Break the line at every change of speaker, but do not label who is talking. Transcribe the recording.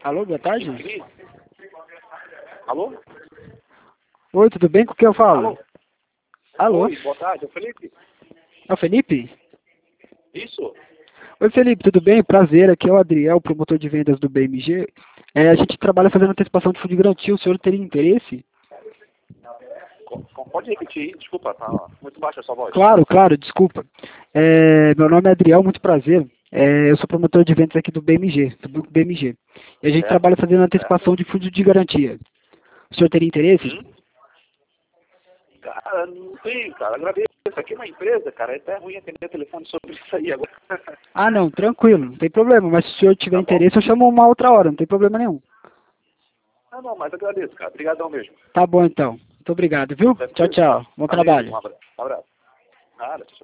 Alô, boa tarde.
Alô?
Oi, tudo bem? Com quem eu falo?
Alô?
Alô?
Oi, boa tarde, é o Felipe?
É o Felipe?
Isso?
Oi, Felipe, tudo bem? Prazer, aqui é o Adriel, promotor de vendas do BMG. A gente trabalha fazendo antecipação de fundo de garantia, o senhor teria interesse?
Pode repetir aí, desculpa, tá muito baixa a sua voz.
Claro, claro, desculpa. Meu nome é Adriel, muito prazer. Eu sou promotor de vendas aqui do BMG, do Banco BMG. E a gente
Certo?
trabalha fazendo antecipação
Certo?
de fundo de garantia. O senhor teria interesse?
Cara, não tem, cara, agradeço. Aqui na empresa, cara, é até ruim atender telefone sobre isso aí agora.
Ah, não, tranquilo, não tem problema. Mas se o senhor tiver
Tá bom?
interesse, eu chamo uma outra hora, não tem problema nenhum.
Não, mas agradeço, cara. Obrigadão mesmo.
Tá bom, então. Muito obrigado, viu? Tchau,
Tranquilo?
tchau. Bom
Valeu,
trabalho.
um abraço. Nada, tchau.